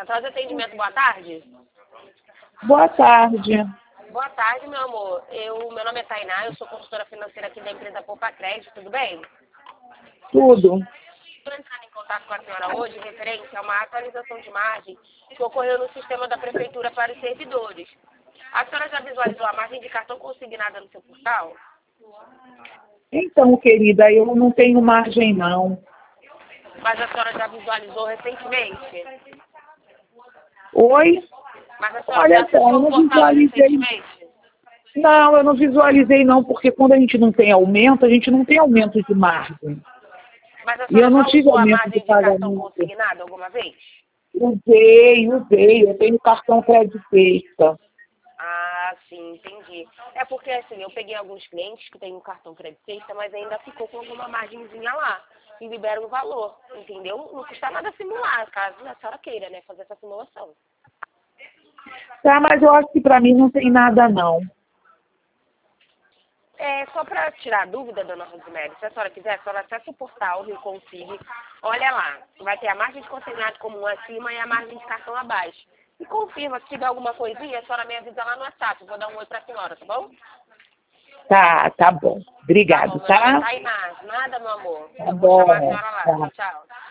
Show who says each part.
Speaker 1: Atrás de atendimento, boa tarde.
Speaker 2: Boa tarde.
Speaker 1: Boa tarde, meu amor. Meu nome é Tainá, eu sou consultora financeira aqui da empresa Poupa Crédito, tudo bem?
Speaker 2: Tudo.
Speaker 1: Estou entrando em contato com a senhora hoje referente a uma atualização de margem que ocorreu no sistema da Prefeitura para os servidores. A senhora já visualizou a margem de cartão consignada no seu portal?
Speaker 2: Então, querida, eu não tenho margem, não.
Speaker 1: Mas a senhora já visualizou recentemente?
Speaker 2: Oi?
Speaker 1: Mas a senhora
Speaker 2: Olha
Speaker 1: já
Speaker 2: só, eu
Speaker 1: acessou o
Speaker 2: não
Speaker 1: portal
Speaker 2: visualizei.
Speaker 1: recentemente?
Speaker 2: Não, eu não visualizei, não, porque quando a gente não tem aumento, a gente não tem aumento de margem.
Speaker 1: Mas a
Speaker 2: E eu
Speaker 1: senhora
Speaker 2: não
Speaker 1: já
Speaker 2: tive
Speaker 1: usou a
Speaker 2: aumento de
Speaker 1: margem de cartão
Speaker 2: pagamento.
Speaker 1: consignado alguma vez?
Speaker 2: Usei. Eu tenho cartão crédito extra.
Speaker 1: Ah, sim, entendi. É porque assim, eu peguei alguns clientes que têm um cartão crédito extra, mas ainda ficou com alguma margenzinha lá. E libera o valor, entendeu? Não custa nada simular, caso a senhora queira, né, fazer essa simulação.
Speaker 2: Tá, mas eu acho que pra mim não tem nada, não.
Speaker 1: É, só para tirar a dúvida, dona Rosemary, se a senhora quiser, a senhora acessa o portal Rio Consigne, olha lá, vai ter a margem de consignado comum acima e a margem de cartão abaixo. E confirma, se tiver alguma coisinha, a senhora me avisa lá no WhatsApp, eu vou dar um oi para a senhora, tá bom?
Speaker 2: Tá bom.
Speaker 1: Tá bom,
Speaker 2: Obrigado,
Speaker 1: meu nome é
Speaker 2: tá?
Speaker 1: Tainá, nada, meu amor.
Speaker 2: Tá
Speaker 1: Eu vou chamar a
Speaker 2: bom.
Speaker 1: senhora lá,
Speaker 2: Tá.
Speaker 1: tchau, tchau.